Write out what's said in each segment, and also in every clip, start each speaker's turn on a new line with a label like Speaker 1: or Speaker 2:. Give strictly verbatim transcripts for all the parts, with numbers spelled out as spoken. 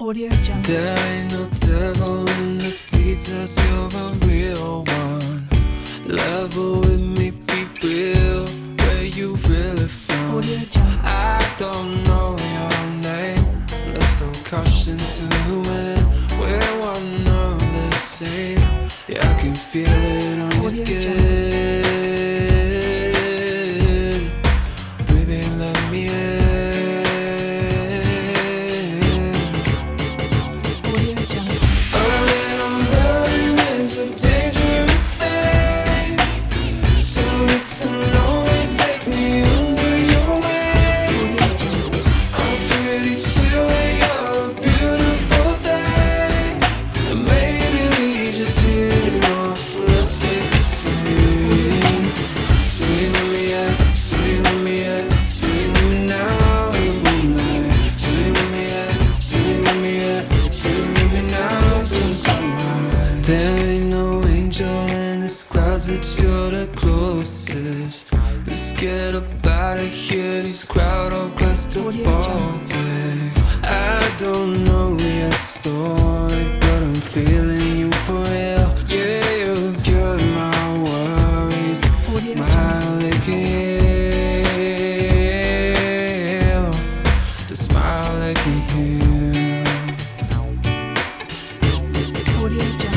Speaker 1: Audio Jungle.
Speaker 2: There ain't no devil in the details, you're a real one. Level with me, be real, where you really from?
Speaker 1: Audio Jungle.
Speaker 2: I don't know your name, let's throw caution to the wind. We're one of the same, yeah, I can feel it on your
Speaker 1: Audio
Speaker 2: skin. Baby, let me in. There ain't no angel in the clouds, but you're the closest. Let's get up out of here, these crowd all claustrophobic. I don't know your story, but I'm feeling you for real. Yeah, you cure my worries. Smile like a heal. The smile like a heal.
Speaker 1: Audio Jungle.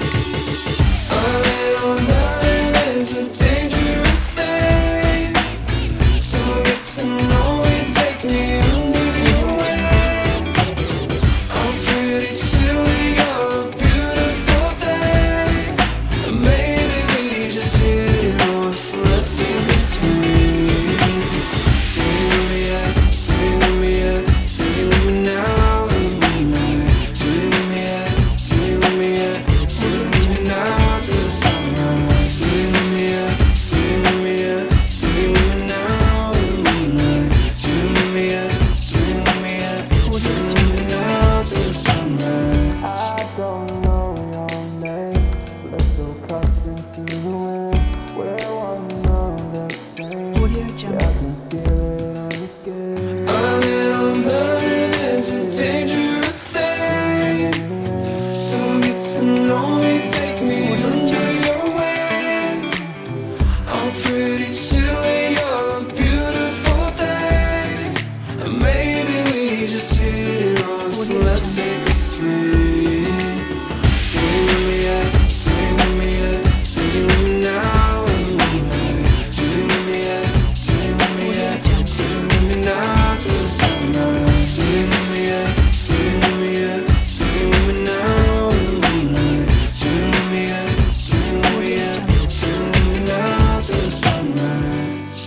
Speaker 2: Let's take a swing. Swing with me, yeah, swing with me, yeah, swing with me now in the moonlight. Swing with me, yeah, swing with me, yeah, swing with me now till the sunrise. Swing with me, yeah, swing with me, yeah, swing with me now in the moonlight. Swing with me, yeah, swing with me, yeah, swing with me now till the sunrise.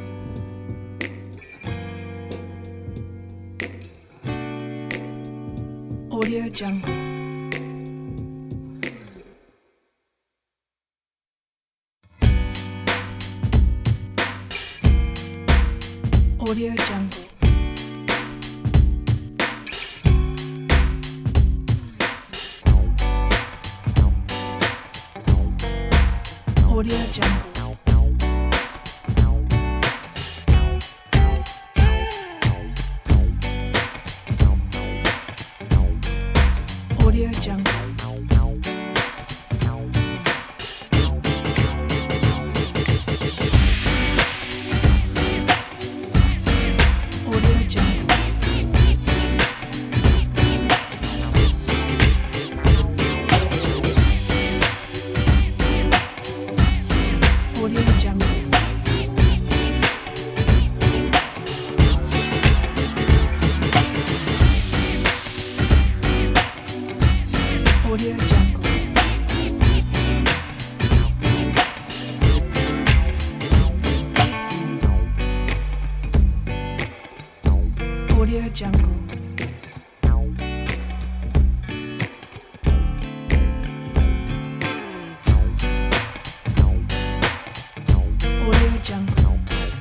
Speaker 1: Audio Jungle. Audio Jungle. Audio Jungle. Audio Jungle. Audio Jungle. Audio Jungle. Audio Jungle.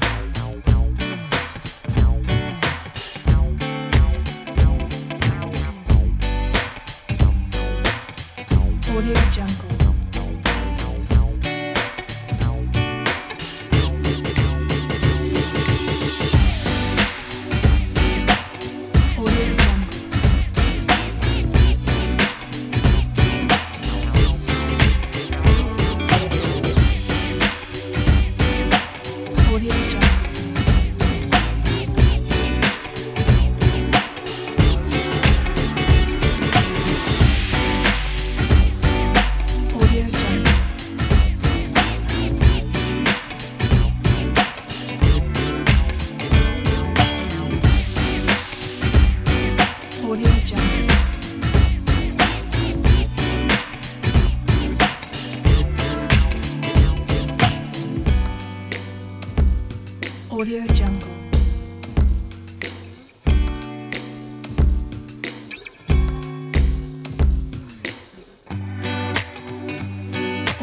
Speaker 1: Audio Jungle. Audio Jungle.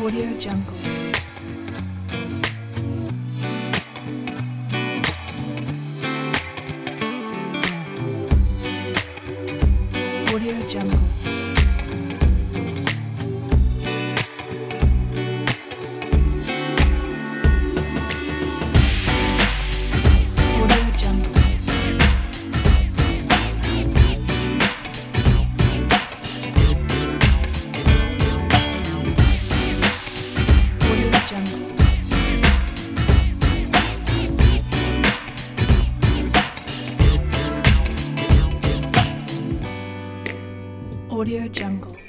Speaker 1: Audio Jungle. Audio Jungle. Audio Jungle. Audio Jungle. Audio Jungle.